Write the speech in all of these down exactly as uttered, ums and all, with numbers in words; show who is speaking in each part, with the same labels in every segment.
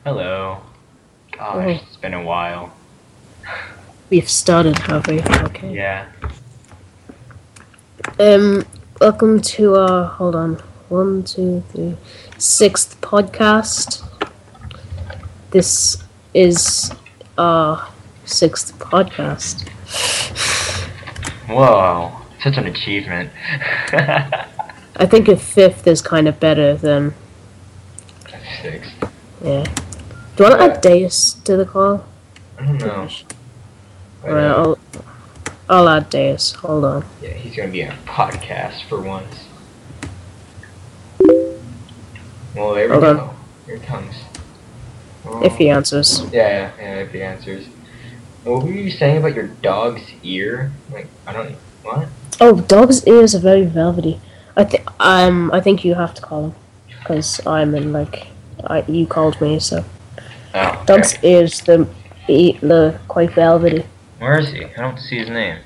Speaker 1: Hello. Gosh,
Speaker 2: Oh.
Speaker 1: it's been a while.
Speaker 2: We've started, have we? Okay.
Speaker 1: Yeah.
Speaker 2: Um, welcome to our, hold on, one, two, three, sixth podcast. This is our sixth podcast.
Speaker 1: Whoa, such an achievement.
Speaker 2: I think a fifth is kind of better than,
Speaker 1: Six.
Speaker 2: yeah. Do you want to add Deus to the call?
Speaker 1: I don't know. But,
Speaker 2: Alright,
Speaker 1: uh,
Speaker 2: I'll, I'll add Deus. Hold on.
Speaker 1: yeah, he's gonna be on a podcast for once. Well, there we
Speaker 2: Hold
Speaker 1: go.
Speaker 2: on.
Speaker 1: Here it comes. Oh.
Speaker 2: If he answers.
Speaker 1: Yeah, yeah, yeah, if he answers. What were you saying about your dog's ear? Like, I don't. What?
Speaker 2: Oh, dog's ears are very velvety. I think um I think you have to call him, because I'm in like I you called me, so
Speaker 1: Oh, okay.
Speaker 2: dog's ears the e- the quite velvety.
Speaker 1: Where is he? I don't see his name.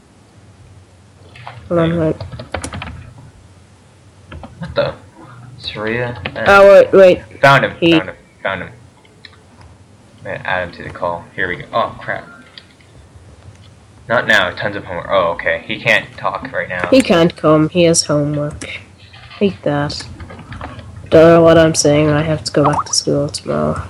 Speaker 2: Hold on, right.
Speaker 1: What the? Surya? Eh.
Speaker 2: Oh wait, wait.
Speaker 1: Found him.
Speaker 2: He-
Speaker 1: Found him. Found him. I'm gonna add him to the call. Here we go. Oh crap. Not now. Tons of homework. Oh, okay. He can't talk right now.
Speaker 2: He can't come. He has homework. Hate that. Don't know what I'm saying. I have to go back to school tomorrow.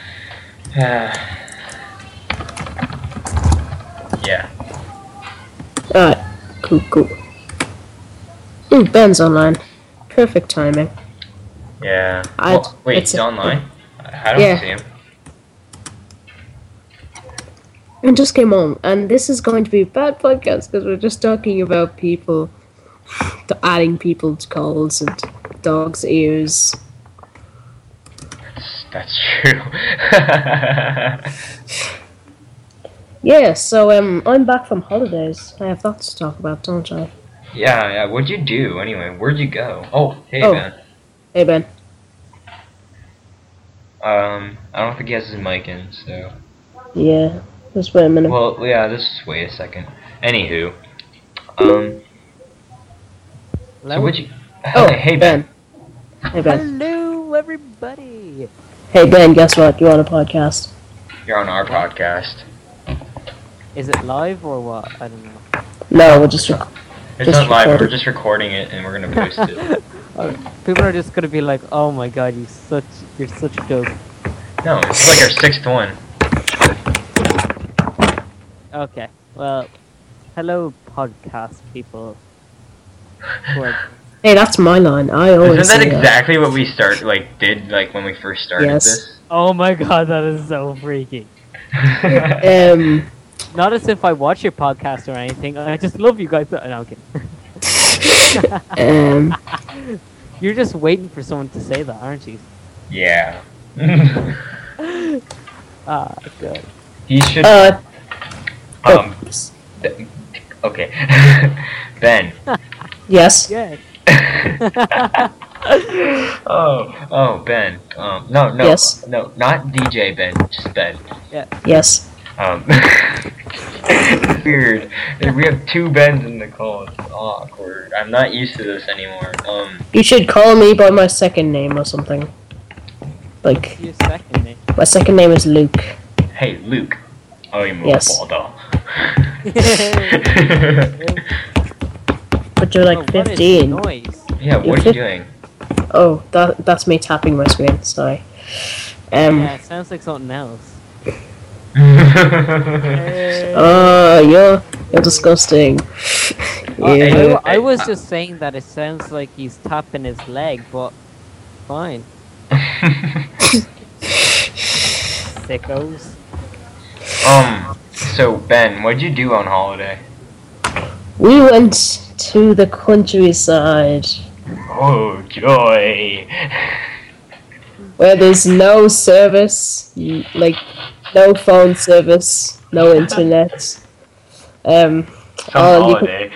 Speaker 1: Yeah.
Speaker 2: Alright, cool, cool. Ooh, Ben's online. Perfect timing.
Speaker 1: Yeah.
Speaker 2: I-
Speaker 1: Well, wait,
Speaker 2: it's
Speaker 1: he's
Speaker 2: a-
Speaker 1: online? I don't
Speaker 2: Yeah.
Speaker 1: see him.
Speaker 2: And just came on, and this is going to be a bad podcast because we're just talking about people, to adding people to calls and dogs' ears.
Speaker 1: That's, that's true.
Speaker 2: Yeah, so um, I'm back from holidays. I have lots to talk about, don't I?
Speaker 1: yeah, yeah. What'd you do anyway? Where'd you go? Oh, hey,
Speaker 2: Oh.
Speaker 1: man.
Speaker 2: Hey Ben.
Speaker 1: Um, I don't think he has his mic in, so.
Speaker 2: Yeah, just wait a minute.
Speaker 1: Well, yeah, just wait a second. Anywho. Um. So what'd you.
Speaker 2: oh,
Speaker 1: hey, Ben.
Speaker 2: Hey Ben.
Speaker 3: Hello, everybody.
Speaker 2: Hey Ben, guess what? You on a podcast?
Speaker 1: You're on our podcast.
Speaker 3: Is it live or what? I don't know.
Speaker 2: No, we're just. Rec-
Speaker 1: It's
Speaker 2: Just
Speaker 1: not live,
Speaker 2: record
Speaker 1: we're
Speaker 2: it.
Speaker 1: just recording it and we're gonna post it.
Speaker 3: Oh, people are just gonna be like, "Oh my god, you such, you're such a dope."
Speaker 1: No, this is like our sixth one.
Speaker 3: Okay, well, hello, podcast people. Who are-
Speaker 2: hey, that's my line. I always
Speaker 1: Isn't that
Speaker 2: say
Speaker 1: exactly what we start like did like when we first started
Speaker 2: Yes.
Speaker 1: this?
Speaker 3: Oh my god, that is so freaky.
Speaker 2: that. Um.
Speaker 3: Not as if I watch your podcast or anything. I just love you guys. No, I'm kidding.
Speaker 2: Um.
Speaker 3: You're just waiting for someone to say that, aren't you?
Speaker 1: Yeah.
Speaker 3: Ah, good.
Speaker 1: He should.
Speaker 2: Uh.
Speaker 1: um. th- Okay. Ben.
Speaker 2: Yes.
Speaker 3: Yes.
Speaker 1: oh. Oh, Ben. Um. No. No.
Speaker 2: Yes.
Speaker 1: No. Not D J Ben. Just Ben.
Speaker 2: Yes.
Speaker 1: Um. Weird. We have two Bens in the call. It's awkward. I'm not used to this anymore. Um.
Speaker 2: You should call me by my second name or something. Like,
Speaker 3: Your second name.
Speaker 2: my second name is Luke.
Speaker 1: Hey, Luke. Oh, you
Speaker 2: Yes.
Speaker 1: Baldo.
Speaker 2: But you're
Speaker 3: Oh,
Speaker 2: like
Speaker 3: what is
Speaker 2: fifteen.
Speaker 3: noise?
Speaker 1: Yeah. What
Speaker 2: You're
Speaker 1: are you
Speaker 2: fif-
Speaker 1: doing?
Speaker 2: Oh, that that's me tapping my screen. Sorry. Um.
Speaker 3: Yeah, it sounds like something else.
Speaker 2: Oh, you're you're disgusting.
Speaker 3: Oh,
Speaker 2: Yeah.
Speaker 3: I, I was just saying that it sounds like he's tapping his leg, but fine. Sickos.
Speaker 1: um. So Ben, what'd you do on holiday?
Speaker 2: We went to the countryside
Speaker 1: Oh joy!
Speaker 2: where there's no service, n- like no phone service, no internet. Um.
Speaker 1: Some
Speaker 2: all you could-
Speaker 1: holiday.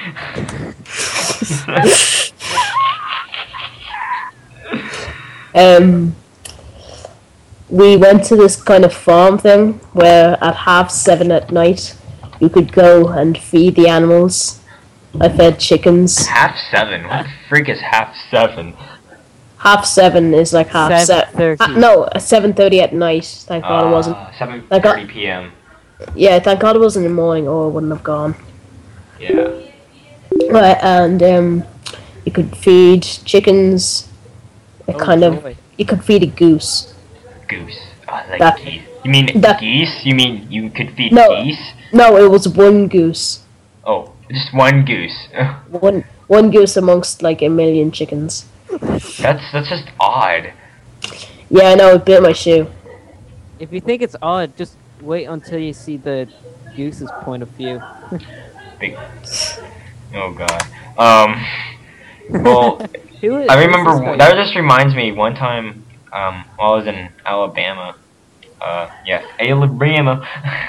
Speaker 2: Um, we went to this kind of farm thing where at half seven at night you could go and feed the animals. I fed chickens.
Speaker 1: Half seven. What the freak is half seven?
Speaker 2: half seven is like half
Speaker 3: seven
Speaker 2: seven.
Speaker 3: thirty.
Speaker 2: Uh, no, seven thirty at night. Thank God it wasn't.
Speaker 1: seven
Speaker 2: Like,
Speaker 1: thirty p.m.
Speaker 2: Yeah, thank God it wasn't in the morning, or I wouldn't have gone.
Speaker 1: Yeah.
Speaker 2: Right, and um, you could feed chickens. A
Speaker 3: Oh,
Speaker 2: kind of.
Speaker 3: joy.
Speaker 2: You could feed a goose.
Speaker 1: Goose. Oh, I like
Speaker 2: That-
Speaker 1: geese. You mean
Speaker 2: that-
Speaker 1: geese? You mean you could feed
Speaker 2: No.
Speaker 1: geese?
Speaker 2: No, it was one goose.
Speaker 1: Oh, just one goose.
Speaker 2: One one goose amongst like a million chickens.
Speaker 1: That's that's just odd.
Speaker 2: Yeah, I know. It bit my shoe.
Speaker 3: If you think it's odd, just wait until you see the goose's point of view.
Speaker 1: Big. Oh god. Um. Well,
Speaker 3: Who is,
Speaker 1: I
Speaker 3: who's
Speaker 1: remember
Speaker 3: this guy?
Speaker 1: that just reminds me one time. Um, while I was in Alabama. Uh, yeah, Alabama.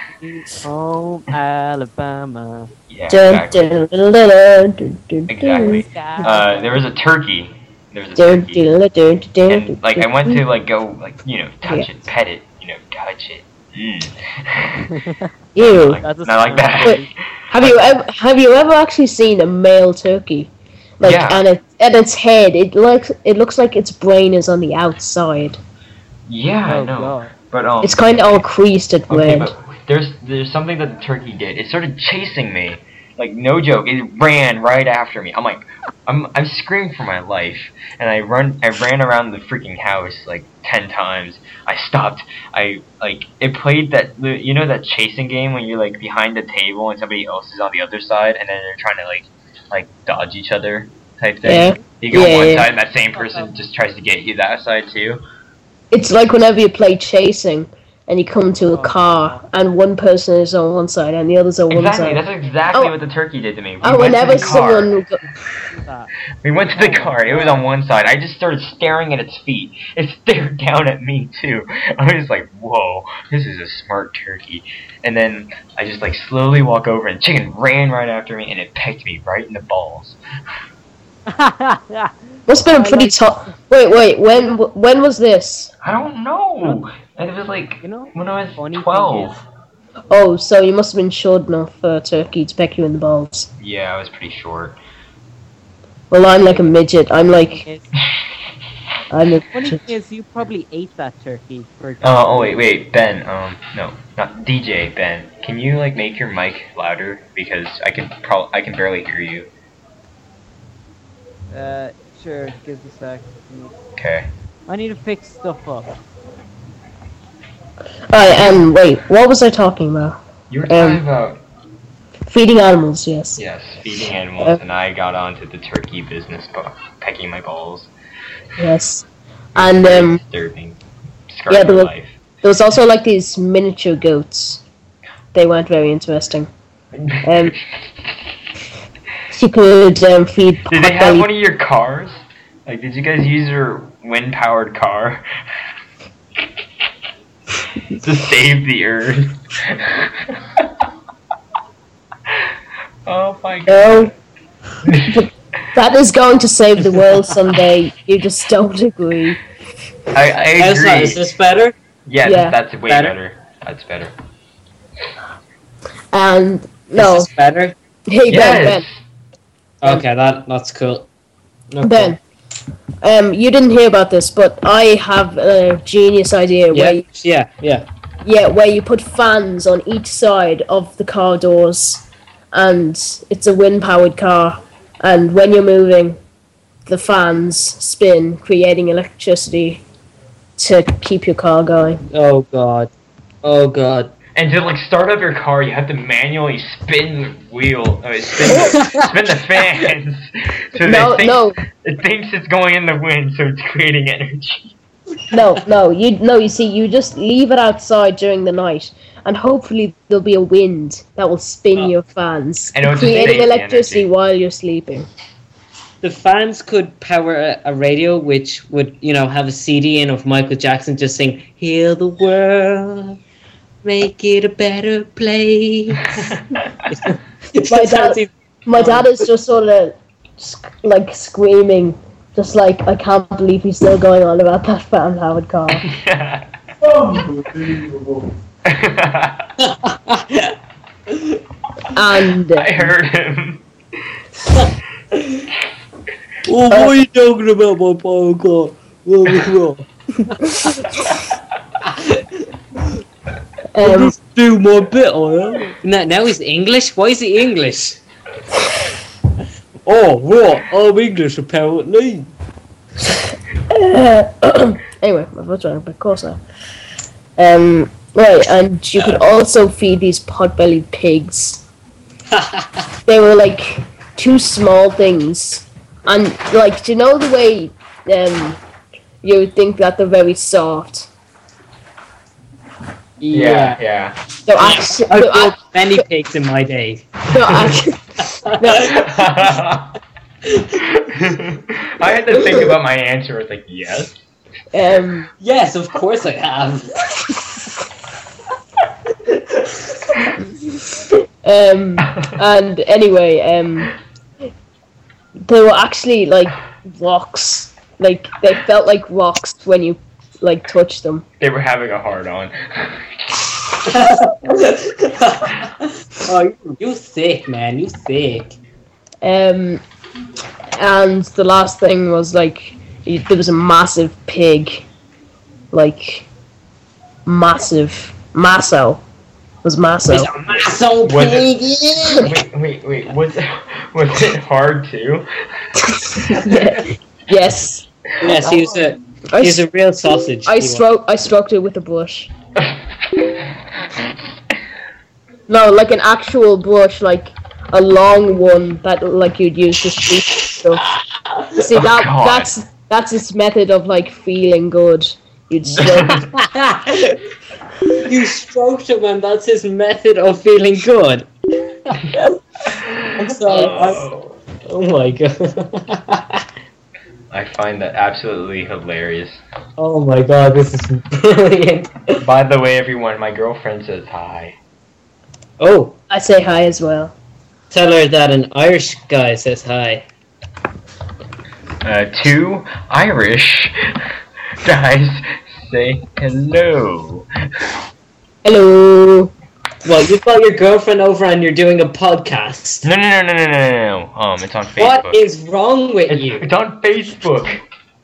Speaker 3: Oh, Alabama.
Speaker 1: Yeah,
Speaker 2: Dun,
Speaker 1: exactly.
Speaker 2: dun, dun, dun, dun, dun, dun,
Speaker 1: Exactly.
Speaker 2: dun.
Speaker 1: Uh, there was a turkey. There was a
Speaker 2: Dun,
Speaker 1: turkey.
Speaker 2: dun, dun, dun,
Speaker 1: And
Speaker 2: dun,
Speaker 1: like I
Speaker 2: dun,
Speaker 1: went
Speaker 2: dun.
Speaker 1: to like go like you know touch
Speaker 2: Yeah.
Speaker 1: it, pet it, you know touch it. Mm.
Speaker 2: Ew.
Speaker 1: Like,
Speaker 3: That's a
Speaker 1: not like that.
Speaker 2: Wait. Have you ever have you ever actually seen a male turkey? Like
Speaker 1: Yeah.
Speaker 2: and it and its head, it looks it looks like its brain is on the outside.
Speaker 1: Yeah, I
Speaker 3: Oh,
Speaker 1: know.
Speaker 3: God.
Speaker 1: But um,
Speaker 2: It's kind of all creased and
Speaker 1: okay,
Speaker 2: red.
Speaker 1: but there's there's something that the turkey did. It started chasing me, like no joke. It ran right after me. I'm like, I'm I'm screaming for my life, and I run I ran around the freaking house like ten times. I stopped. I like it played that the- you know that chasing game when you're like behind the table and somebody else is on the other side, and then they're trying to like like dodge each other type thing.
Speaker 2: Yeah.
Speaker 1: You go
Speaker 2: Yeah,
Speaker 1: one
Speaker 2: yeah.
Speaker 1: side, and that same person just tries to get you that side too.
Speaker 2: It's like whenever you play chasing and you come to a
Speaker 3: Oh,
Speaker 2: car and one person is on one side and the other's on one
Speaker 1: Exactly.
Speaker 2: side.
Speaker 1: That's exactly
Speaker 2: Oh.
Speaker 1: what the turkey did to me. We
Speaker 2: And
Speaker 1: went to
Speaker 2: whenever
Speaker 1: the car.
Speaker 2: someone go-
Speaker 3: That.
Speaker 1: We went to the
Speaker 3: Oh my
Speaker 1: car. It was on one side. I just started staring at its feet. It stared down at me too. I was like, "Whoa, this is a smart turkey." And then I just like slowly walk over, and chicken ran right after me, and it pecked me right in the balls.
Speaker 2: must have been a
Speaker 3: I
Speaker 2: pretty
Speaker 3: like-
Speaker 2: tough. Wait, wait. When when was this?
Speaker 1: I don't know. And it was like
Speaker 3: You know,
Speaker 1: when I
Speaker 3: funny
Speaker 1: was
Speaker 3: thing
Speaker 1: twelve.
Speaker 3: is-
Speaker 2: Oh, so you must have been short enough for a turkey to peck you in the balls.
Speaker 1: Yeah, I was pretty short.
Speaker 2: Well, I'm like a midget. I'm like
Speaker 3: It's-
Speaker 2: I'm a
Speaker 3: Funny
Speaker 2: midget.
Speaker 3: thing is, you probably ate that turkey. For
Speaker 1: Oh, oh wait, wait, Ben. Um, no, not D J. Ben, can you like make your mic louder because I can pro- I can barely hear you.
Speaker 3: Uh, sure. Give us a sec.
Speaker 1: Okay.
Speaker 3: I need to fix stuff up.
Speaker 2: Alright, and wait, what was I talking about?
Speaker 1: You were talking
Speaker 2: Um,
Speaker 1: about
Speaker 2: Feeding animals, yes.
Speaker 1: yes, feeding animals,
Speaker 2: Uh,
Speaker 1: and I got onto the turkey business, bu- pecking my balls.
Speaker 2: Yes.
Speaker 1: It was
Speaker 2: And
Speaker 1: very
Speaker 2: um,
Speaker 1: disturbing. Scarred
Speaker 2: yeah,
Speaker 1: my
Speaker 2: there was-
Speaker 1: life.
Speaker 2: there was also like these miniature goats. They weren't very interesting. Um, You could um, feed
Speaker 1: Did they have
Speaker 2: potbelly-
Speaker 1: one of your cars? Like, did you guys use your wind-powered car to save the Earth? Oh my god.
Speaker 2: No, that is going to save the world someday. You just don't agree.
Speaker 1: I, I
Speaker 4: How's
Speaker 1: agree.
Speaker 4: that? Is this better?
Speaker 1: Yeah,
Speaker 2: Yeah.
Speaker 1: that's way
Speaker 4: Better?
Speaker 1: better. That's better.
Speaker 2: And no,
Speaker 4: Is this better?
Speaker 2: hey Ben,
Speaker 1: Yes.
Speaker 4: Okay, that that's cool. No
Speaker 2: Ben, Ben. Um, you didn't hear about this, but I have a genius idea
Speaker 4: cool. Yeah,
Speaker 2: where, you,
Speaker 4: yeah, yeah.
Speaker 2: yeah, where you put fans on each side of the car doors, and it's a wind-powered car, and when you're moving, the fans spin, creating electricity to keep your car going.
Speaker 4: Oh god. Oh god.
Speaker 1: And to like start up your car, you have to manually spin the wheel, uh, spin, the, spin the fans. So
Speaker 2: No,
Speaker 1: it thinks,
Speaker 2: no.
Speaker 1: it thinks it's going in the wind, so it's creating energy.
Speaker 2: No, no, you no. You see, you just leave it outside during the night, and hopefully there'll be a wind that will spin
Speaker 4: Oh.
Speaker 2: your fans,
Speaker 1: I know, just
Speaker 2: creating
Speaker 1: save the
Speaker 2: electricity
Speaker 1: energy.
Speaker 2: while you're sleeping.
Speaker 4: The fans could power a, a radio which would, you know, have a C D in of Michael Jackson just saying, "Heal the world, make it a better place." It
Speaker 2: My
Speaker 4: sounds
Speaker 2: dad-
Speaker 4: even-
Speaker 2: My dad is just sort of sc- like screaming, just like I can't believe he's still going on about that fan powered car. And uh,
Speaker 1: I heard him.
Speaker 4: Oh, what are you talking about, my power car? Whoa, whoa.
Speaker 2: Um,
Speaker 4: Do more bit, oh, now, now he's English? Why is he English? Oh, right, I'm English apparently.
Speaker 2: uh, anyway, my vote's running, but of course now. Um, right, and you could also feed these pot-bellied pigs. They were like two small things, and like, do you know the way um you would think that they're very soft?
Speaker 1: Yeah, yeah.
Speaker 2: They're actually,
Speaker 4: I've
Speaker 2: they're,
Speaker 4: killed
Speaker 2: ac-
Speaker 4: many pigs in my day.
Speaker 2: they're actually,
Speaker 1: I had to think about my answer. It's like, yes.
Speaker 2: um,
Speaker 4: Yes, of course I have.
Speaker 2: um, and anyway, um, they were actually like rocks. Like they felt like rocks when you like touched them.
Speaker 1: They were having a hard on.
Speaker 4: Oh, you, you thick, man. You thick.
Speaker 2: Um, and the last thing was like y- there was a massive pig, like massive Masso was Masso.
Speaker 4: There's a muscle
Speaker 1: Was
Speaker 4: pig.
Speaker 1: Wait, wait, wait. Was it, was it hard too?
Speaker 2: Yeah. Yes,
Speaker 4: Yes, he was a
Speaker 2: I,
Speaker 4: he's
Speaker 2: s-
Speaker 4: a real sausage.
Speaker 2: I
Speaker 4: he was.
Speaker 2: stroked I stroked it with a brush. No, like an actual brush, like a long one that like you'd use to speak stuff. See
Speaker 1: Oh,
Speaker 2: that
Speaker 1: God.
Speaker 2: that's that's his method of like feeling good. You'd stroke.
Speaker 4: You stroked him, and that's his method of feeling good. I'm sorry. I'm-
Speaker 1: Oh,
Speaker 4: oh my god.
Speaker 1: I find that absolutely hilarious.
Speaker 4: Oh my god, this is brilliant.
Speaker 1: By the way, everyone, my girlfriend says hi.
Speaker 4: Oh,
Speaker 2: I say hi as well.
Speaker 4: tell her that an Irish guy says hi.
Speaker 1: Uh, two Irish guys say hello.
Speaker 2: Hello.
Speaker 4: Well, you've got your girlfriend over and you're doing a podcast.
Speaker 1: No, no, no, no, no, no, no. Um, it's on Facebook.
Speaker 4: What is wrong with
Speaker 1: It's,
Speaker 4: you?
Speaker 1: it's on Facebook.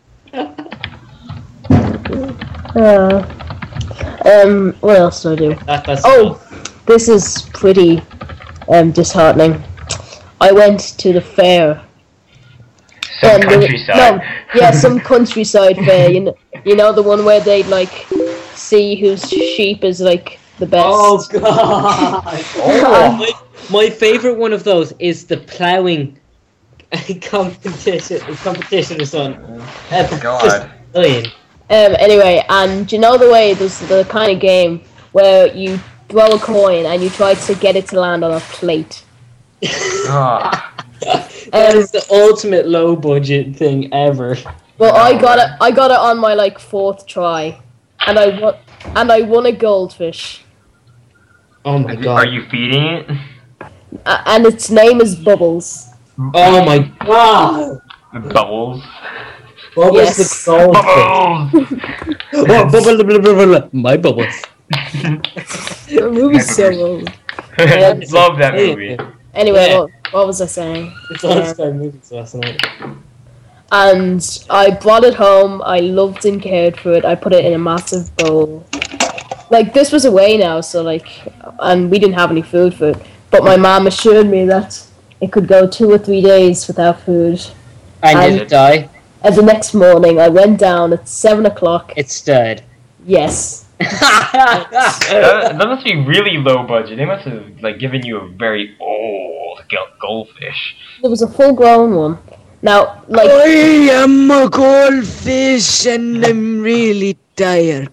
Speaker 2: Uh, um, what else do I do?
Speaker 4: That, that's
Speaker 2: Oh, this is pretty um disheartening. I went to the fair.
Speaker 1: Some
Speaker 2: Um, there-
Speaker 1: countryside.
Speaker 2: No, yeah, some countryside fair. You know, you know the one where they like see whose sheep is like the best.
Speaker 4: Oh god!
Speaker 2: Oh.
Speaker 4: my, my favorite one of those is the ploughing competition. Competition or something. That's
Speaker 1: God.
Speaker 4: just brilliant.
Speaker 2: Um. Anyway, and you know the way there's the kind of game where you throw a coin and you try to get it to land on a plate.
Speaker 1: Ah.
Speaker 4: That
Speaker 2: Um,
Speaker 4: is the ultimate low budget thing ever.
Speaker 2: Well, I
Speaker 1: No,
Speaker 2: got
Speaker 1: right.
Speaker 2: it. I got it on my like fourth try, and I won. And I won a goldfish.
Speaker 4: Oh my
Speaker 1: Are you-
Speaker 4: god.
Speaker 1: Are you feeding it?
Speaker 2: Uh, and its name is Bubbles.
Speaker 4: Oh my god!
Speaker 1: Bubbles.
Speaker 4: What
Speaker 2: Yes.
Speaker 4: was the gold thing?
Speaker 1: Bubbles.
Speaker 4: Oh, bubble, bubble, bubble, bubble. My bubbles.
Speaker 2: The movie's so old.
Speaker 1: Love that movie.
Speaker 2: Anyway,
Speaker 4: Yeah.
Speaker 2: what, what was I saying?
Speaker 4: It's on Sky Movies last night.
Speaker 2: And I brought it home. I loved and cared for it. I put it in a massive bowl. Like, this was away now, so like, and we didn't have any food for it. But my mom assured me that it could go two or three days without food.
Speaker 4: And
Speaker 2: And-
Speaker 4: did it die?
Speaker 2: And the next morning, I went down at seven o'clock.
Speaker 4: It's dead.
Speaker 2: Yes.
Speaker 1: that, that must be really low budget. They must have like given you a very old gu- goldfish.
Speaker 2: There was a full-grown one. Now, like,
Speaker 5: I am a goldfish and I'm really tired.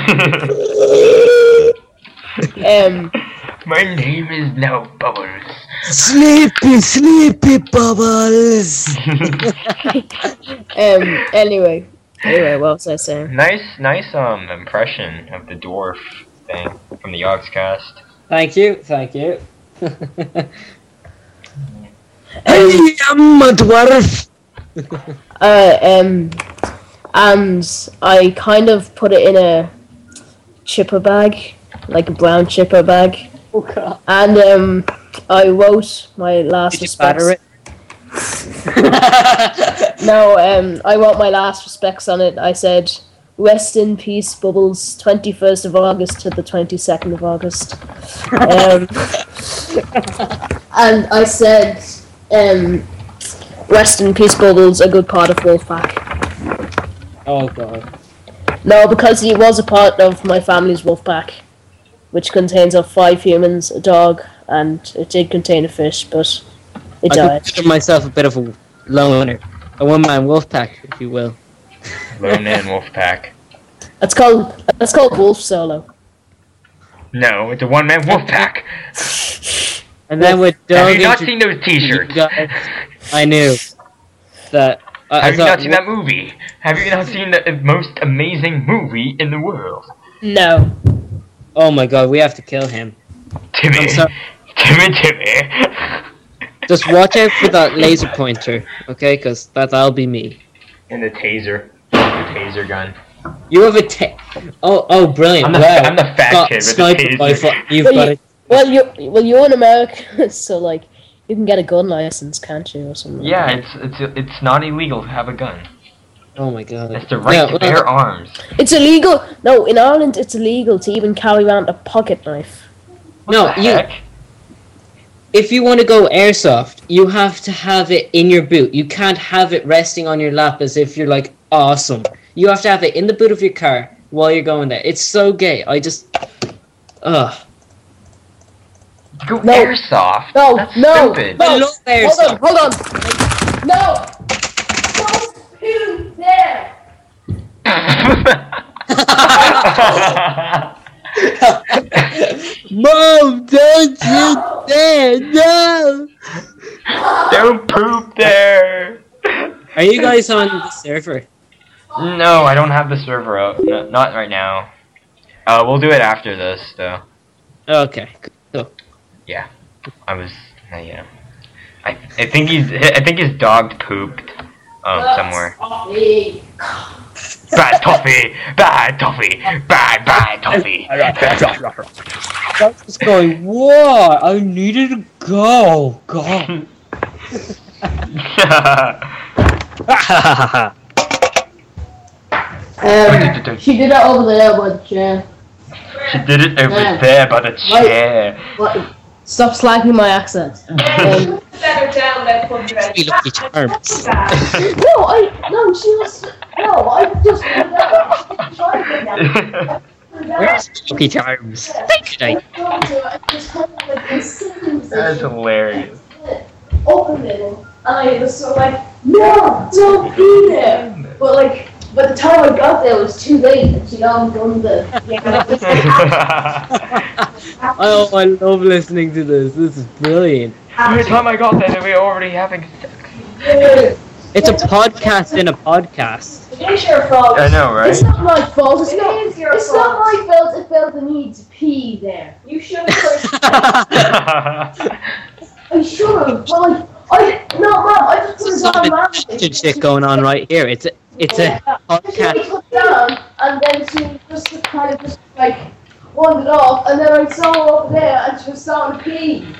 Speaker 2: um,
Speaker 1: My name is now Bubbles.
Speaker 5: Sleepy, sleepy bubbles.
Speaker 2: um, anyway. Anyway, what was I saying?
Speaker 1: nice, nice um impression of the dwarf thing from the Oxcast.
Speaker 4: Thank you, thank you.
Speaker 5: I am a dwarf.
Speaker 2: Uh, um, and I kind of put it in a chipper bag, like a brown chipper bag,
Speaker 4: Oh god.
Speaker 2: and um, I wrote my last
Speaker 4: Did you batter
Speaker 2: respects.
Speaker 4: it?
Speaker 2: No, um, I want my last respects on it. I said, rest in peace, Bubbles, twenty-first of August to the twenty-second of August. Um, and I said, um, rest in peace, Bubbles, a good part of Wolfpack.
Speaker 4: Oh god.
Speaker 2: No, because he was a part of my family's Wolfpack, which contains of five humans, a dog, and it did contain a fish, but it
Speaker 4: I
Speaker 2: died.
Speaker 4: consider myself a bit of a loner. A one-man wolf pack, if you will.
Speaker 1: Lone Man Wolfpack.
Speaker 2: That's called that's called Wolf Solo.
Speaker 1: No, it's a one man Wolfpack.
Speaker 4: And then with Doug...
Speaker 1: Have you not
Speaker 4: intro-
Speaker 1: seen those T-shirts?
Speaker 4: you guys- I knew that... I, I
Speaker 1: Have you
Speaker 4: thought,
Speaker 1: not seen that movie? Have you not seen the most amazing movie in the world?
Speaker 2: No.
Speaker 4: Oh my god, we have to kill him.
Speaker 1: Timmy.
Speaker 4: I'm sorry.
Speaker 1: Timmy, Timmy.
Speaker 4: Just watch out for that laser pointer, okay? Because that, that'll be me.
Speaker 1: And the taser. The taser gun.
Speaker 4: You have a ta- Oh, oh, brilliant.
Speaker 1: I'm the,
Speaker 4: wow.
Speaker 1: I'm the fat
Speaker 4: Got
Speaker 1: kid with the
Speaker 4: sniper
Speaker 1: taser.
Speaker 4: rifle. You've
Speaker 2: Well,
Speaker 4: got
Speaker 2: you-
Speaker 4: it.
Speaker 2: Well, you well you're in America, so like you can get a gun license, can't you, or something?
Speaker 1: Yeah, it's it's it's not illegal to have a gun.
Speaker 4: Oh my god.
Speaker 1: It's the right
Speaker 4: Yeah,
Speaker 1: to
Speaker 4: well,
Speaker 1: bear arms.
Speaker 2: It's illegal. No, in Ireland, it's illegal to even carry around a pocket knife.
Speaker 4: No,
Speaker 1: What the
Speaker 4: you.
Speaker 1: heck?
Speaker 4: If you want to go airsoft, you have to have it in your boot. You can't have it resting on your lap as if you're like awesome. You have to have it in the boot of your car while you're going there. It's so gay. I just, ugh.
Speaker 1: Go
Speaker 2: No.
Speaker 1: airsoft.
Speaker 2: No,
Speaker 1: That's
Speaker 2: no,
Speaker 1: stupid.
Speaker 2: no.
Speaker 4: I love
Speaker 2: Hold
Speaker 4: airsoft.
Speaker 2: on, hold on. No. Don't poo there.
Speaker 4: Mom, don't you dare! No.
Speaker 1: Don't poop there.
Speaker 4: Are you guys on the server?
Speaker 1: No, I don't have the server up. No, not right now. Uh, we'll do it after this, though.
Speaker 4: Okay.
Speaker 1: Yeah, I was. Uh, yeah, I I think he's. I think his dog pooped. Um, somewhere. Bad toffee, bad toffee, bad bad toffee.
Speaker 4: I was going, what? I needed to go. God.
Speaker 2: Um, she did it over there by the chair.
Speaker 1: She did it over
Speaker 2: Yeah.
Speaker 1: there by the chair.
Speaker 2: What? Stop slagging my accent. Um,
Speaker 6: Better down than put your
Speaker 4: Be lucky charms.
Speaker 2: no, I no, she was no, I just no, trying to get down.
Speaker 4: Where's Lucky Charms? Thank you.
Speaker 1: That's hilarious.
Speaker 2: Open it, and I was so like, no, don't be there. But like, by the time I got there, it was too late, and she'd already done the.
Speaker 4: Oh, I love listening to this. This is brilliant.
Speaker 1: By the time I got there, they were already having sex.
Speaker 4: It's a podcast in a podcast.
Speaker 2: It is your fault.
Speaker 1: I know, right?
Speaker 2: It's not my fault. It's
Speaker 6: It
Speaker 2: not.
Speaker 6: is your
Speaker 2: It's
Speaker 6: fault.
Speaker 2: not my fault if Belta needs pee there.
Speaker 6: You should have put
Speaker 2: I should have, but like, I no, mom, I just put
Speaker 4: There's
Speaker 2: it on
Speaker 4: some
Speaker 2: mom.
Speaker 4: addiction shit going on right here. It's a, it's a
Speaker 2: Just really
Speaker 4: podcast.
Speaker 2: put it down, and then she just kind of just like wandered off, and then I saw her over there, and she was starting to pee.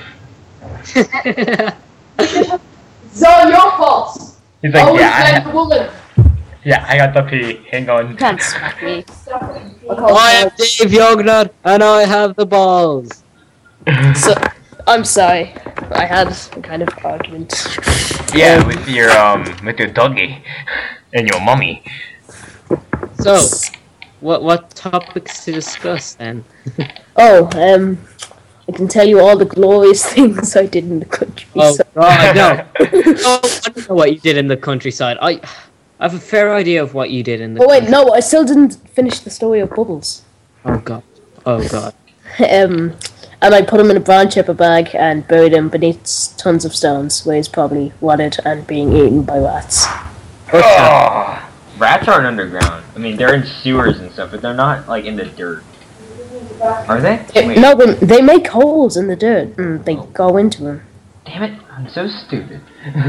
Speaker 2: It's all your fault.
Speaker 1: He's like,
Speaker 2: Always
Speaker 1: yeah,
Speaker 2: blame the woman.
Speaker 1: I, yeah, I got the pee. Hang on.
Speaker 2: Can't smack me. I call
Speaker 4: I am
Speaker 2: her-
Speaker 4: Dave Yognut, and I have the balls.
Speaker 2: So, I'm sorry. I had a kind of argument.
Speaker 1: Yeah, with your um, with your doggy and your mummy.
Speaker 4: So, what what topics to discuss then?
Speaker 2: Oh, um, I can tell you all the glorious things I did in the country.
Speaker 4: Oh
Speaker 2: so-
Speaker 4: God, no! Oh, I don't know what you did in the countryside. I, I have a fair idea of what you did in the.
Speaker 2: Oh wait, no, I still didn't finish the story of Bubbles.
Speaker 4: Oh God! Oh God!
Speaker 2: Um, and I put him in a brown chipper bag and buried him beneath tons of stones, where he's probably rotted and being eaten by rats.
Speaker 1: Oh, rats aren't underground. I mean, they're in sewers and stuff, but they're not like in the dirt. Are they?
Speaker 2: It-
Speaker 1: Wait,
Speaker 2: no, but they make holes in the dirt and they go into them.
Speaker 1: damn it! I'm so stupid.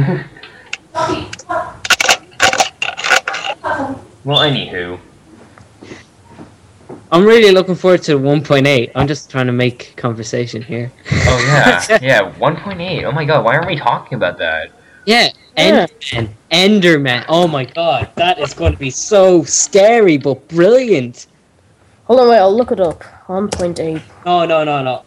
Speaker 1: Well, anywho.
Speaker 4: I'm really looking forward to one point eight. I'm just trying to make conversation here.
Speaker 1: Oh yeah, yeah. one point eight. Oh my god, why aren't we talking about that?
Speaker 4: Yeah,
Speaker 2: Yeah.
Speaker 4: Enderman. Enderman. Oh my god, that is going to be so scary but brilliant.
Speaker 2: Hold on, wait, I'll look it up. one point eight.
Speaker 4: No, no, no, no.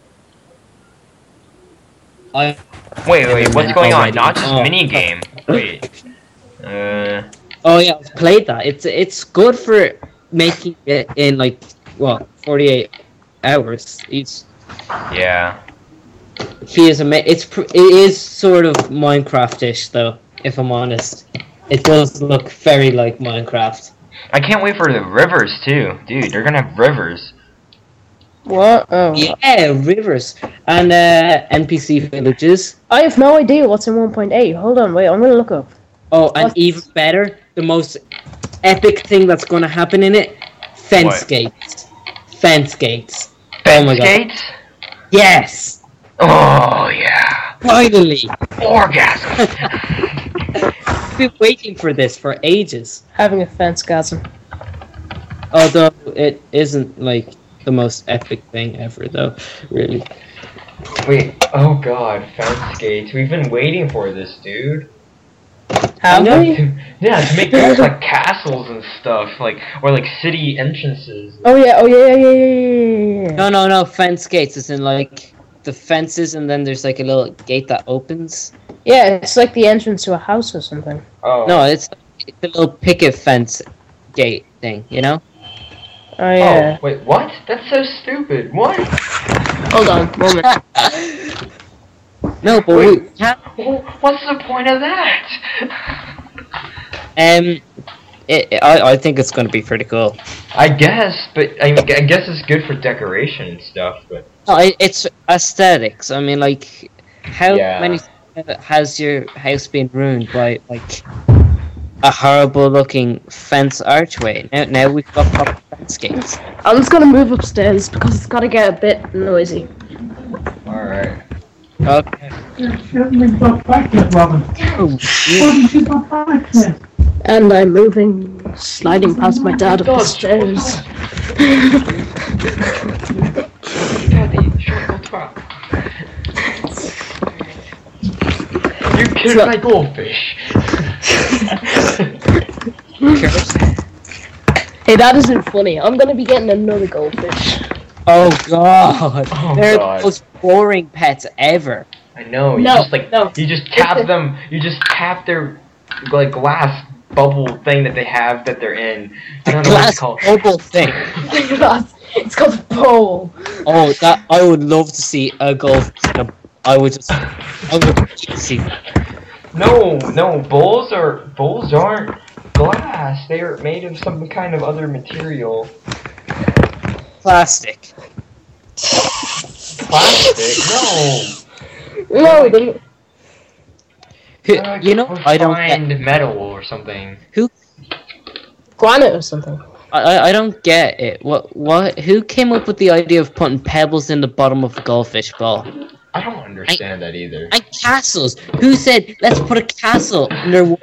Speaker 4: I
Speaker 1: Wait, wait, what's going on? Not just
Speaker 4: Oh.
Speaker 1: mini game. Wait. Uh,
Speaker 4: oh yeah, I've played that. It's it's good for making it in like what forty-eight hours. It's
Speaker 1: yeah.
Speaker 4: he is ama- It's pr- it is sort of Minecraft-ish though. If I'm honest, it does look very like Minecraft.
Speaker 1: I can't wait for the rivers too, dude. They're gonna have rivers.
Speaker 2: What? Oh.
Speaker 4: Yeah, rivers and uh, N P C villages.
Speaker 2: I have no idea what's in one point eight. Hold on, wait, I'm gonna look up.
Speaker 4: Oh, and
Speaker 2: What's-
Speaker 4: even better, the most epic thing that's going to happen in it: fence
Speaker 1: What?
Speaker 4: gates. Fence gates.
Speaker 1: Fence
Speaker 4: Oh my God.
Speaker 1: gates?
Speaker 4: Yes,
Speaker 1: Oh yeah.
Speaker 4: finally.
Speaker 1: Orgasm.
Speaker 4: I've been waiting for this for ages.
Speaker 2: Having a fence gasm.
Speaker 4: Although it isn't like the most epic thing ever, though. Really.
Speaker 1: Wait. Oh god, fence gates. We've been waiting for this, dude.
Speaker 2: Have
Speaker 4: know.
Speaker 2: we?
Speaker 1: Yeah, to make those like castles and stuff, like or like city entrances.
Speaker 2: Oh yeah, oh yeah, yeah, yeah, yeah, yeah, yeah.
Speaker 4: No, no, no. Fence gates. It's in like the fences, and then there's like a little gate that opens.
Speaker 2: Yeah, it's like the entrance to a house or something.
Speaker 1: Oh.
Speaker 4: No, it's, it's a little picket fence gate thing. You know.
Speaker 2: Oh yeah.
Speaker 1: Oh, wait, what? That's so stupid. What?
Speaker 2: Hold on, moment.
Speaker 4: No, but
Speaker 1: Wait.
Speaker 4: we have
Speaker 1: Well, what's the point of that?
Speaker 4: Um, it, it- I I think it's going to be pretty cool.
Speaker 1: I guess, but I, mean, I guess it's good for decoration and stuff. But
Speaker 4: No, it, it's aesthetics. I mean, like, how
Speaker 1: Yeah.
Speaker 4: many has your house been ruined by like a horrible looking fence archway? Now, now we've got proper fence gates.
Speaker 2: I'm just gonna move upstairs because it's gotta get a bit noisy.
Speaker 1: all right.
Speaker 4: Okay.
Speaker 7: Shouldn't got back yet, Robin.
Speaker 4: Oh,
Speaker 7: Why didn't you got back yet?
Speaker 2: And I'm moving, sliding past my dad up the stairs.
Speaker 1: Daddy, shut the fuck. You killed my goldfish.
Speaker 2: Hey, that isn't funny. I'm gonna be getting another goldfish.
Speaker 4: oh god,
Speaker 1: Oh,
Speaker 4: they're
Speaker 1: God.
Speaker 4: the most boring pets ever.
Speaker 1: I know. You
Speaker 2: No,
Speaker 1: just like
Speaker 2: no.
Speaker 1: you just tap them. You just tap their like glass bubble thing that they have that they're in. I don't know what it's
Speaker 4: Glass
Speaker 1: called.
Speaker 4: bubble thing.
Speaker 2: It's called a bowl.
Speaker 4: Oh, that I would love to see a goldfish. in a- I would just, I would love to see.
Speaker 1: No, no. Bowls are bowls aren't glass. They are made of some kind of other material.
Speaker 4: Plastic.
Speaker 1: Plastic? No.
Speaker 2: No, the,
Speaker 4: Who-
Speaker 1: Uh,
Speaker 4: you know, I don't get.
Speaker 1: Refined metal or something.
Speaker 2: granite or something.
Speaker 4: I, I- I don't get it. What what? Who came up with the idea of putting pebbles in the bottom of a goldfish bowl?
Speaker 1: I don't understand that either.
Speaker 4: And castles. Who said let's put a castle under?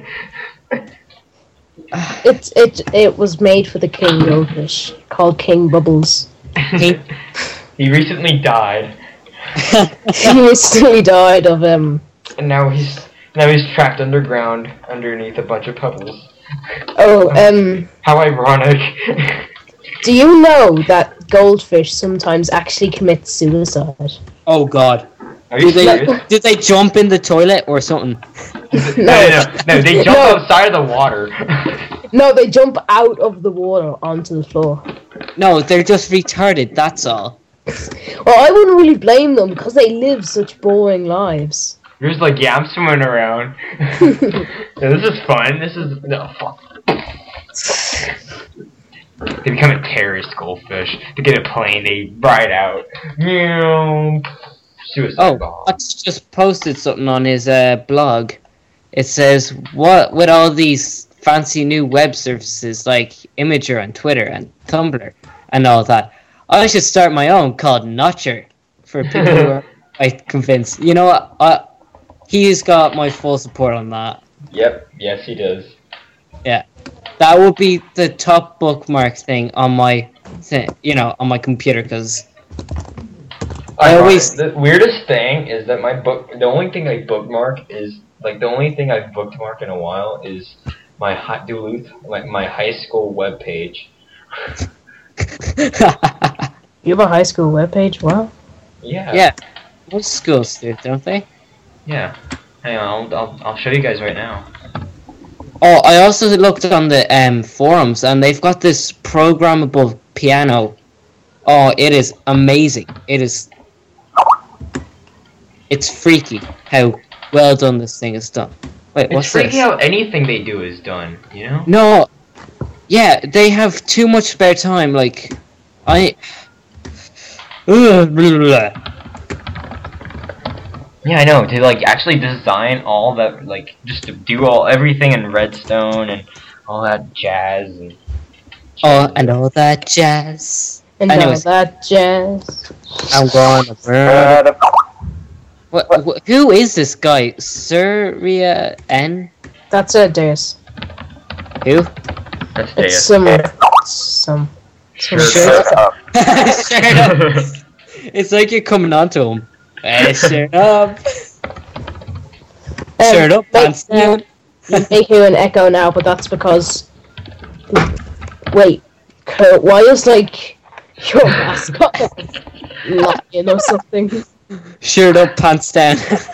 Speaker 2: It it it was made for the king goldfish called King Bubbles.
Speaker 1: He recently died,
Speaker 2: He recently died of um.
Speaker 1: and now he's now he's trapped underground underneath a bunch of pebbles.
Speaker 2: Oh um.
Speaker 1: How ironic!
Speaker 2: Do you know that goldfish sometimes actually commit suicide?
Speaker 4: Oh God!
Speaker 1: Are you
Speaker 4: Did they
Speaker 1: serious?
Speaker 4: did they jump in the toilet or something?
Speaker 1: No, no, no, no. They jump
Speaker 2: No.
Speaker 1: outside of the water.
Speaker 2: No, they jump out of the water onto the floor.
Speaker 4: No, they're just retarded. That's all.
Speaker 2: Well, I wouldn't really blame them because they live such boring lives.
Speaker 1: You're just like, yeah, I'm swimming around. Yeah, this is fun. This is no fuck. They become a terrorist goldfish. They get a plane. They ride out. Meow. Suicide
Speaker 4: Oh,
Speaker 1: bomb.
Speaker 4: Hutch just posted something on his uh, blog. It says, "What with all these fancy new web services like Imager and Twitter and Tumblr and all that, I should start my own called Notcher for people who are quite convinced." You know what? Uh, he's got my full support on that.
Speaker 1: Yep. Yes, he does.
Speaker 4: That would be the top bookmark thing on my, thi- you know, on my computer because I always-
Speaker 1: The weirdest thing is that my book. The only thing I bookmark is Like the only thing I've bookmarked in a while is my hi- Duluth, like my high school webpage.
Speaker 2: You have a high school webpage? Wow.
Speaker 1: Yeah.
Speaker 4: Yeah, most schools do, don't they?
Speaker 1: Yeah. Hang on, I'll, I'll I'll show you guys right now.
Speaker 4: Oh, I also looked on the um forums, and they've got this programmable piano. Oh, it is amazing. It is. It's freaky how well done this thing is done. Wait,
Speaker 1: It's
Speaker 4: what's
Speaker 1: freaky
Speaker 4: this?
Speaker 1: how anything they do is done. You know.
Speaker 4: No, yeah, they have too much spare time. Like, I. Ugh, blah, blah.
Speaker 1: Yeah, I know. To like actually design all that, like just to do all everything in Redstone and all that jazz and.
Speaker 4: Oh, and all that jazz.
Speaker 2: And
Speaker 4: Anyways.
Speaker 2: all that jazz.
Speaker 4: I'm gonna burn. What, what? Who is this guy? Surya N?
Speaker 2: That's it, Deus.
Speaker 4: Who?
Speaker 1: That's
Speaker 2: It's
Speaker 1: Deus.
Speaker 2: some some some
Speaker 1: Sure,
Speaker 2: shit.
Speaker 1: shut up.
Speaker 4: Shut up. It's like you're coming on to him. Hey, shut up.
Speaker 2: Um,
Speaker 4: Shut up,
Speaker 2: make-
Speaker 4: pants down.
Speaker 2: You may hear an echo now, but that's because. Wait, Kurt, why is like your mascot lying or something?
Speaker 4: Shirt up, pants down.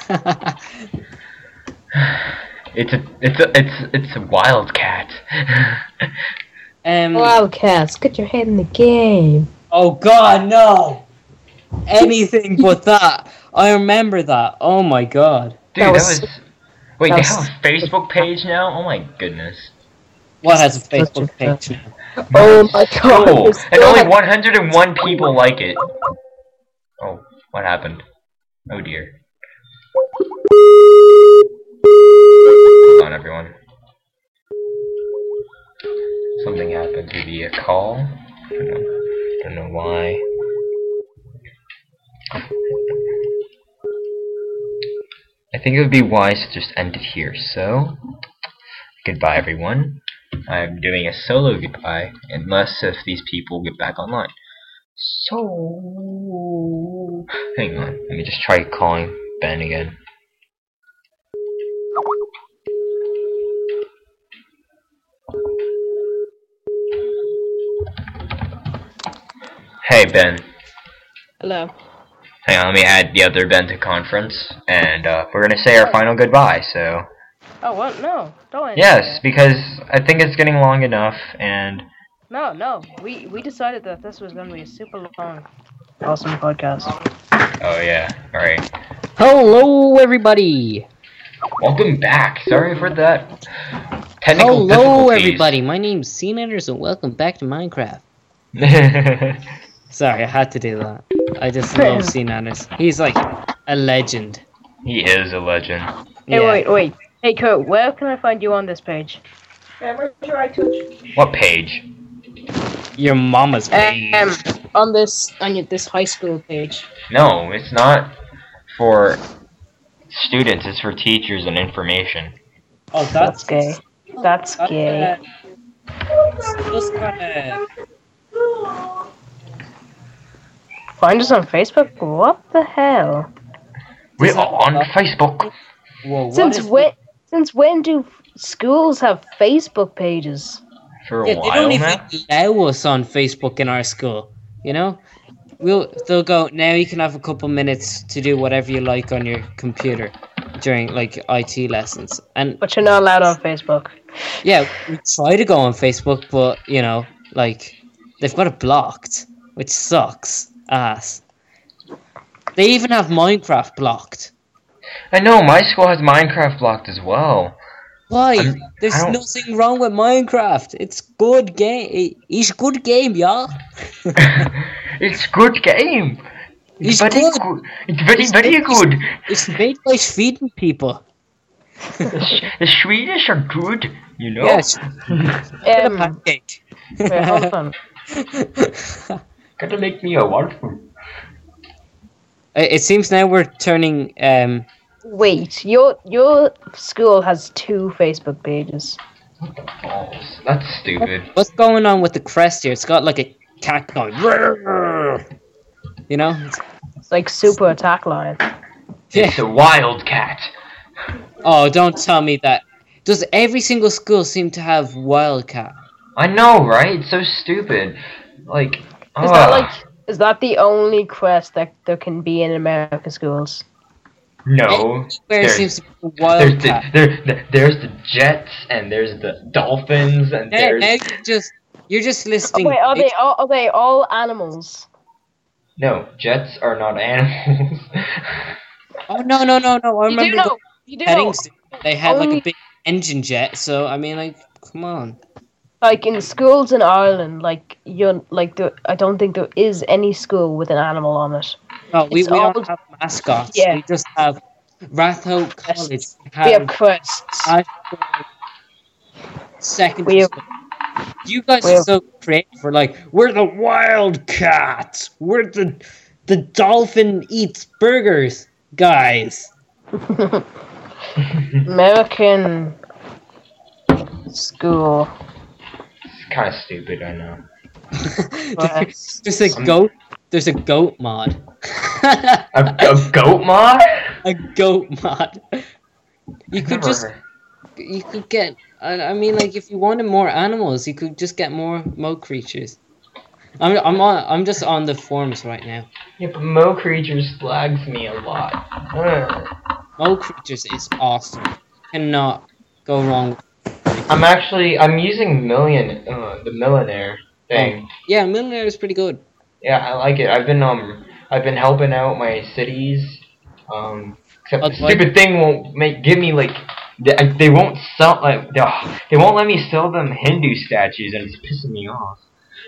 Speaker 1: It's a it's a it's it's a wildcat.
Speaker 4: um.
Speaker 2: Wildcats, get your head in the game.
Speaker 4: Oh God, no! Anything but that. I remember that. Oh my God.
Speaker 1: Dude,
Speaker 2: That
Speaker 1: that
Speaker 2: was-
Speaker 1: was. Wait,
Speaker 2: that
Speaker 1: they
Speaker 2: was-
Speaker 1: have a Facebook page now? Oh my goodness.
Speaker 4: What has a
Speaker 2: Such a
Speaker 4: Facebook page?
Speaker 2: Oh my god.
Speaker 1: Cool.
Speaker 2: you're
Speaker 1: And
Speaker 2: still
Speaker 1: only
Speaker 2: at-
Speaker 1: one hundred one people like it. Oh, what happened? Oh dear. Hold on, everyone. Something happened to the uh, call. I don't know, don't know why. I think it would be wise to just end it here. So, goodbye, everyone. I'm doing a solo goodbye, unless if these people get back online. So, hang on. Let me just try calling Ben again. Hey, Ben.
Speaker 2: Hello.
Speaker 1: Hang on, let me add the other Ben to conference, and uh, we're gonna say our final goodbye. So,
Speaker 8: Oh, what? No, don't end
Speaker 1: yes, because I think it's getting long enough, and
Speaker 8: No, no. We we decided that this was going to be a super long, awesome podcast.
Speaker 1: oh yeah, all right.
Speaker 4: Hello, everybody.
Speaker 1: Welcome back. Sorry for that technical
Speaker 4: Hello,
Speaker 1: difficulties.
Speaker 4: everybody. My name's CNetters, and welcome back to Minecraft. Sorry, I had to do that. I just love CNetters. He's like a legend.
Speaker 1: He is a legend.
Speaker 8: Hey,
Speaker 4: Yeah.
Speaker 8: wait, wait. Hey, Kurt, where can I find you on this page?
Speaker 6: Yeah, where's your eye touch?
Speaker 1: What page?
Speaker 4: Your mama's page.
Speaker 2: Um, on this on your, this high school page.
Speaker 1: No, it's not for students. It's for teachers and information.
Speaker 4: oh,
Speaker 8: That's gay. That's gay.
Speaker 4: Just kinda...
Speaker 8: Find us on Facebook? What the hell?
Speaker 1: We're
Speaker 4: that-
Speaker 1: on Facebook.
Speaker 4: Whoa, what
Speaker 8: Since
Speaker 4: is
Speaker 8: when? Since when do schools have Facebook pages?
Speaker 1: For a
Speaker 4: Yeah, they
Speaker 1: while
Speaker 4: don't even
Speaker 1: now.
Speaker 4: allow us on Facebook in our school. You know, we'll they'll go now. You can have a couple minutes to do whatever you like on your computer during like I T lessons. And
Speaker 8: But you're not allowed on Facebook.
Speaker 4: yeah, we try to go on Facebook, but you know, like they've got it blocked, which sucks ass. They even have Minecraft blocked.
Speaker 1: I know my school has Minecraft blocked as well.
Speaker 4: Why?
Speaker 1: I'm-
Speaker 4: There's
Speaker 1: I don't-
Speaker 4: nothing wrong with Minecraft. It's good game. It's good game, yeah.
Speaker 1: It's good game.
Speaker 4: It's
Speaker 1: very
Speaker 4: good.
Speaker 1: good. It's very
Speaker 4: It's
Speaker 1: very
Speaker 4: nice.
Speaker 1: good.
Speaker 4: It's made by Sweden people.
Speaker 1: The, Sh- the Swedish are good, you know.
Speaker 4: Yes.
Speaker 8: Um,
Speaker 4: pancake.
Speaker 8: wait, hold on.
Speaker 1: Gotta make me a waffle.
Speaker 4: It it seems now we're turning. Um,
Speaker 8: Wait, your your school has two Facebook pages.
Speaker 1: Balls. That's stupid.
Speaker 4: what's going on with the crest here? It's got like a cat going. "Rrrr." You know?
Speaker 8: It's like super attack line.
Speaker 1: It's a wildcat.
Speaker 4: Oh, don't tell me that. Does every single school seem to have Wildcat?
Speaker 1: I know, right? It's so stupid. Like,
Speaker 8: Is
Speaker 1: ugh.
Speaker 8: that like is that the only quest that there can be in American schools?
Speaker 1: No.
Speaker 4: Where
Speaker 1: There's,
Speaker 4: seems to be a
Speaker 1: there's, the,
Speaker 4: Wildcat.
Speaker 1: there, there- there's the Jets, and there's the Dolphins, and
Speaker 4: Now,
Speaker 1: there's...
Speaker 4: now you're just you're just
Speaker 8: Oh,
Speaker 4: listing.
Speaker 8: wait, are they all are they all animals?
Speaker 1: No, Jets are not animals.
Speaker 4: Oh no no no no! I
Speaker 8: You do
Speaker 4: remember
Speaker 8: know.
Speaker 4: going
Speaker 8: You
Speaker 4: to
Speaker 8: do
Speaker 4: petting
Speaker 8: know.
Speaker 4: zoo. They had like
Speaker 8: Only-
Speaker 4: a big engine jet. So I mean, like, come on.
Speaker 8: Like in schools in Ireland, like you like there, I don't think there is any school with an animal on it.
Speaker 4: No, we,
Speaker 8: It's
Speaker 4: we
Speaker 8: all-
Speaker 4: don't have mascots.
Speaker 8: Yeah.
Speaker 4: We just have Ratho College.
Speaker 8: We have quests.
Speaker 4: Ashford Secondary
Speaker 8: We have-
Speaker 4: School. You guys
Speaker 8: we
Speaker 4: are
Speaker 8: have-
Speaker 4: so creative. We're like, we're the Wildcats. We're the the dolphin eats burgers guys.
Speaker 8: American school.
Speaker 1: It's kind of stupid, I know.
Speaker 8: Quest.
Speaker 4: There's a goat. There's a goat mod.
Speaker 1: A, a goat mod?
Speaker 4: A goat mod. You could
Speaker 1: Never
Speaker 4: just
Speaker 1: heard.
Speaker 4: you could get I, I mean like if you wanted more animals you could just get more mo creatures. I'm I'm on I'm just on the forums right now.
Speaker 1: Yeah, but Mo Creatures flags me a lot. Ugh.
Speaker 4: Mo creatures is awesome. Cannot go wrong.
Speaker 1: I'm actually, I'm using Million, uh, the Millionaire thing.
Speaker 4: Yeah, Millionaire is pretty good.
Speaker 1: Yeah, I like it. I've been, um, I've been helping out my cities. Um, except
Speaker 4: Oh,
Speaker 1: the
Speaker 4: like-
Speaker 1: stupid thing won't make, give me, like, they, they won't sell, like, ugh, they won't let me sell them Hindu statues, and it's pissing me off.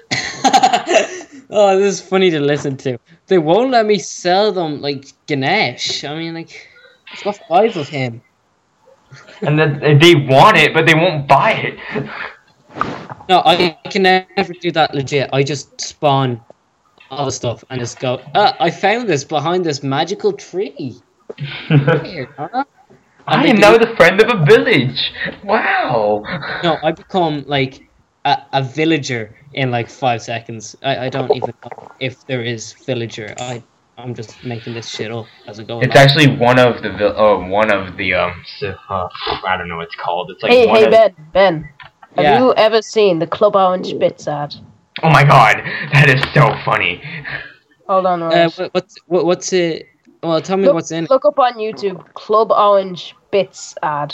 Speaker 4: Oh, this is funny to listen to. They won't let me sell them like Ganesh. I mean like I've got five of him.
Speaker 1: And then they want it, but they won't buy it.
Speaker 4: No, I can never do that legit. I just spawn all the stuff and just go, ah, I found this behind this magical tree. Here, huh?
Speaker 1: I
Speaker 4: And
Speaker 1: am
Speaker 4: they
Speaker 1: now
Speaker 4: do-
Speaker 1: the friend of a village. Wow.
Speaker 4: No, I become like a, a villager in like five seconds. I, I don't even know if there is villager. I I'm just making this shit up as I go.
Speaker 1: It's
Speaker 4: along.
Speaker 1: actually one of the vil- oh one of the um s- uh, I don't know what it's called. It's like
Speaker 8: Hey,
Speaker 1: one
Speaker 8: hey
Speaker 1: of,
Speaker 8: Ben, Ben. Have
Speaker 4: Yeah.
Speaker 8: you ever seen the Club Orange Bits ad?
Speaker 1: Oh my god, that is so funny.
Speaker 8: Hold on,
Speaker 4: Uh,
Speaker 8: right.
Speaker 4: what, what's what, what's it? Well, tell me
Speaker 8: look,
Speaker 4: what's in it.
Speaker 8: look up on YouTube, Club Orange Bits ad.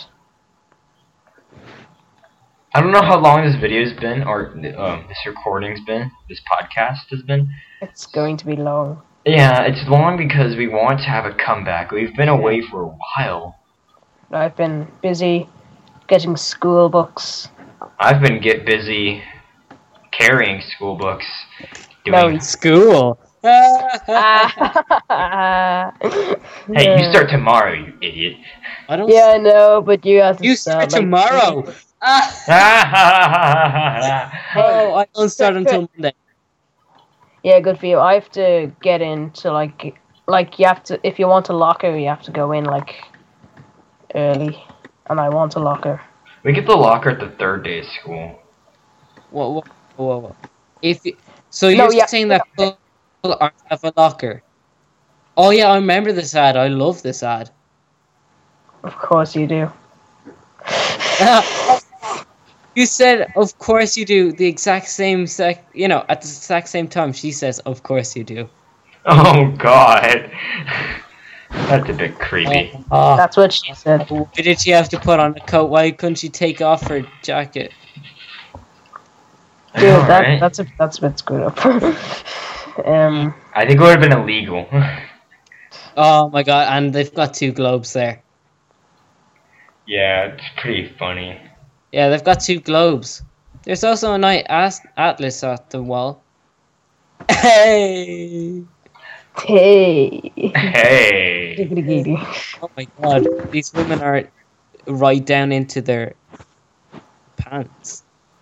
Speaker 1: I don't know how long this video's been or um this recording's been. This podcast has been.
Speaker 8: It's going to be long.
Speaker 1: Yeah, it's long because we want to have a comeback. We've been away for a while.
Speaker 8: I've been busy getting school books.
Speaker 1: I've been get busy carrying school books.
Speaker 8: No,
Speaker 1: Doing.
Speaker 8: it's-
Speaker 4: School.
Speaker 8: Ah.
Speaker 1: Hey, you start tomorrow, you idiot.
Speaker 4: I don't.
Speaker 8: Yeah, I know, but you have to
Speaker 4: You
Speaker 8: start
Speaker 4: start
Speaker 8: like,
Speaker 4: tomorrow. Ah. Oh, I don't start until Monday.
Speaker 8: Yeah, good for you. I have to get into like, like you have to. If you want a locker, you have to go in like early, and I want a locker.
Speaker 1: We get the locker at the third day of school.
Speaker 4: Whoa, whoa, whoa, whoa. If you, so, you're
Speaker 8: No, yeah.
Speaker 4: saying that people aren't have a locker? Oh yeah, I remember this ad. I love this ad.
Speaker 8: Of course you do.
Speaker 4: You said, "Of course you do." The exact same sec, you know, at the exact same time, she says, "Of course you do."
Speaker 1: Oh god. That's a bit creepy.
Speaker 4: Oh,
Speaker 8: That's what she said.
Speaker 4: why did she have to put on a coat? Why couldn't she take off her jacket?
Speaker 8: Dude,
Speaker 1: I know,
Speaker 8: that,
Speaker 1: right?
Speaker 8: that's a that's a bit screwed up. um,
Speaker 1: I think it would have been illegal.
Speaker 4: Oh my god! And they've got two globes there.
Speaker 1: Yeah, it's pretty funny.
Speaker 4: Yeah, they've got two globes. There's also a nice as- atlas at the wall. Hey!
Speaker 8: hey.
Speaker 1: Hey.
Speaker 8: Giggity-giggity.
Speaker 4: Oh my god, these women are right down into their pants.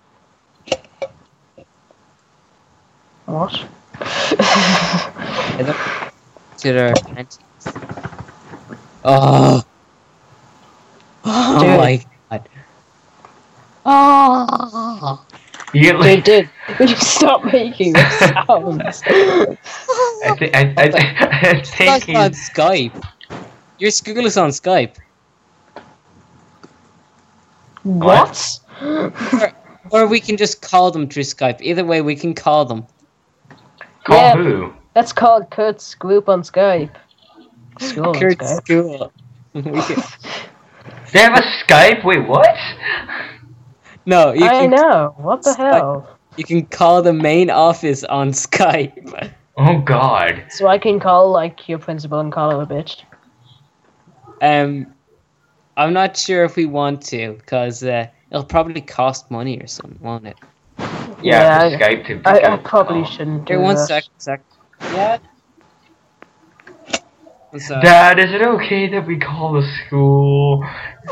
Speaker 8: What?
Speaker 4: Yeah, they're- to their panties. Oh! Oh
Speaker 8: Dude.
Speaker 4: my god. Oh!
Speaker 1: You get
Speaker 8: Dude,
Speaker 1: like,
Speaker 8: dude, would you stop making those sounds?
Speaker 1: I, thi- I, I, I
Speaker 4: It's like
Speaker 1: think
Speaker 4: on
Speaker 1: he's,
Speaker 4: Skype. Your school is on Skype.
Speaker 8: What?
Speaker 4: or, or we can just call them through Skype. Either way, we can call them.
Speaker 1: Call
Speaker 8: Yeah.
Speaker 1: who?
Speaker 8: That's called Kurt's group on Skype. School on
Speaker 4: Kurt
Speaker 8: Skype.
Speaker 4: School. We can-
Speaker 1: They have a Skype? Wait, what?
Speaker 4: no, you
Speaker 8: I
Speaker 4: can
Speaker 8: know. What the
Speaker 4: Skype.
Speaker 8: hell?
Speaker 4: you can call the main office on Skype.
Speaker 1: Oh god.
Speaker 8: So I can call like your principal and call her a bitch.
Speaker 4: Um, I'm not sure if we want to, because uh, it'll probably cost money or something, won't it?
Speaker 1: Yeah,
Speaker 8: Yeah,
Speaker 1: for Skype to
Speaker 8: I, I
Speaker 1: become-
Speaker 8: probably
Speaker 1: oh.
Speaker 8: shouldn't do
Speaker 4: Here, one
Speaker 8: that.
Speaker 4: sec, sec. Yeah. What's up?
Speaker 1: Dad, is it okay that we call the school?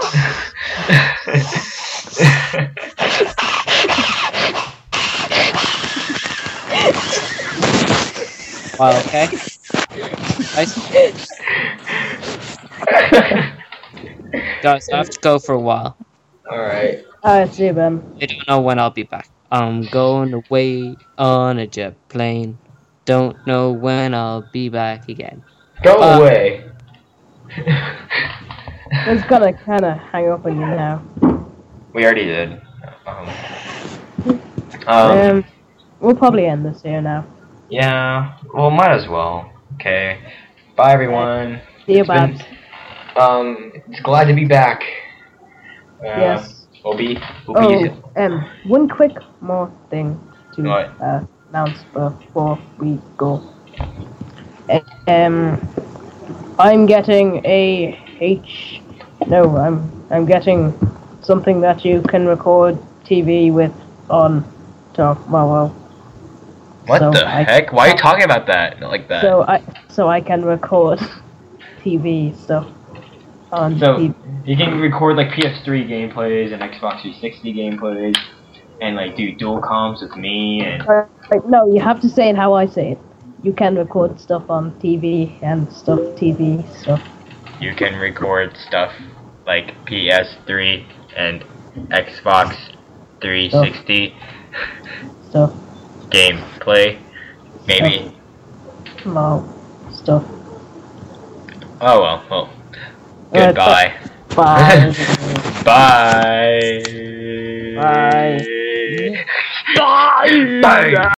Speaker 4: Wow, okay. Nice. Guys, I have to go for a while.
Speaker 1: Alright.
Speaker 8: Alright, see you, Ben.
Speaker 4: I don't know when I'll be back. I'm going away on a jet plane. Don't know when I'll be back again.
Speaker 1: Go
Speaker 4: Uh,
Speaker 1: away.
Speaker 8: I was gonna kind of hang up on you now.
Speaker 1: We already did. Um, um,
Speaker 8: Um, we'll probably end this here now.
Speaker 1: yeah, well, might as well. Okay. Bye, everyone.
Speaker 8: See you,
Speaker 1: It's been-
Speaker 8: Babs.
Speaker 1: Um, it's glad to be back. Uh,
Speaker 8: Yes.
Speaker 1: We'll be, we'll be,
Speaker 8: Oh, um, one quick more thing to
Speaker 1: What?
Speaker 8: uh, announce before we go. Uh, Um, I'm getting a H. No, I'm I'm getting something that you can record T V with on top. Well, well.
Speaker 1: what
Speaker 8: so
Speaker 1: the
Speaker 8: I-
Speaker 1: heck? Why are you talking about that like that?
Speaker 8: So I so I can record T V stuff on
Speaker 1: So,
Speaker 8: T V.
Speaker 1: you can record like P S three gameplays and Xbox three sixty gameplays, and like do dual comms with me and
Speaker 8: Right, no, you have to say it how I say it. You can record stuff on T V and stuff T V stuff.
Speaker 1: you can record stuff like P S three and Xbox three sixty
Speaker 8: Stuff.
Speaker 1: gameplay, maybe.
Speaker 8: No. Stuff.
Speaker 1: Oh well, well.
Speaker 8: Alright,
Speaker 1: Goodbye.
Speaker 8: Bye.
Speaker 1: Bye.
Speaker 8: Bye.
Speaker 1: Bye. Bye.